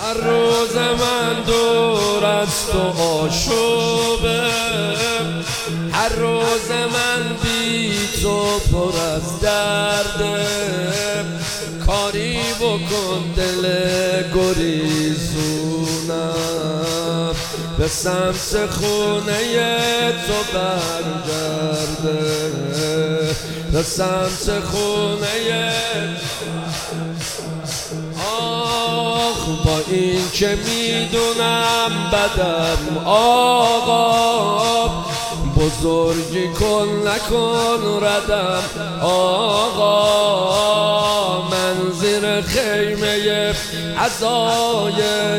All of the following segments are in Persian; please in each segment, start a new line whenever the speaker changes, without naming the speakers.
هر روز من دور از تو آشوبه، هر روز من بی تو پر از درده. کاری بکن دل گریزونم به سمت خونه تو برگرده، به سمت خونه. آخ با این که میدونم بدم آقا، بزرگی کن نکن ردم آقا. من زیر خیمه عزای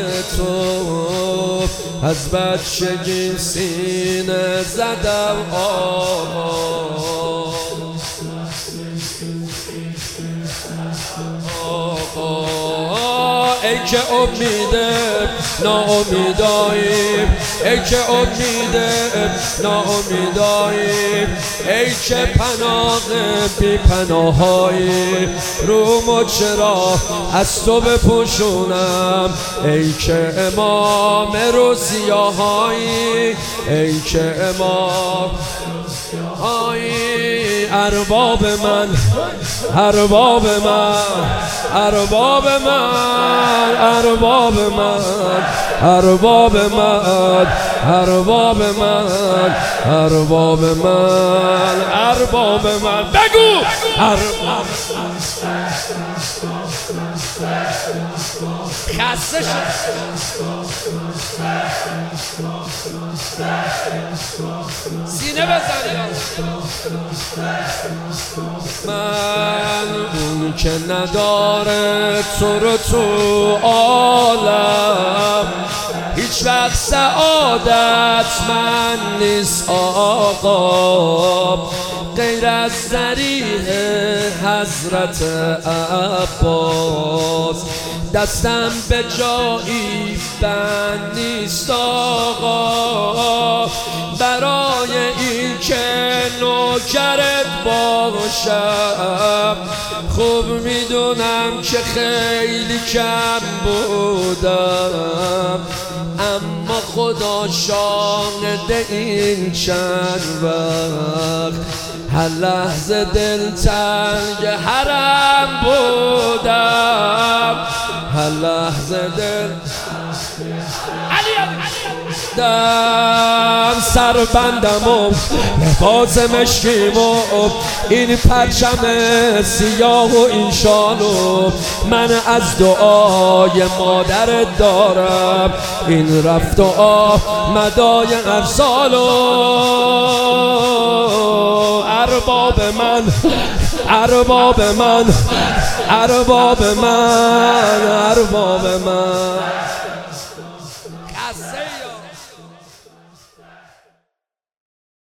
تو از بچگی سینه زدم آقا. ای که امیده ناامیداییم، ای که امیده ناامیداییم، ای که پناه بی پناهایی. رومو چرا از تو بپوشونم، ای که امام روزیاهایی، ای که امام ارباب من، ارباب من، ارباب من، ارباب من، ارباب من، ارباب من، ارباب من، ارباب من. بگو ارباب خسته شد. سینه بزنی. من اون که نداره تو رو تو عالم، هیچ وقت سعادت من نیست آقا، غیر از ذریع حضرت عباس. دستم به جایی بند نیست آقا، برای این که نوکرت باشم. خوب میدونم که خیلی کم بودم، اما خدا شاهد این چند وقت هر لحظه دلتنگ حرم بودم، هر لحظه دل سربندم و لباس مشکیم و این پرچم سیاه و این شالو. من از دعای مادرت دارم این رفت و آمدای ارسالو. ارباب من، ارباب من، ارباب من، ارباب من.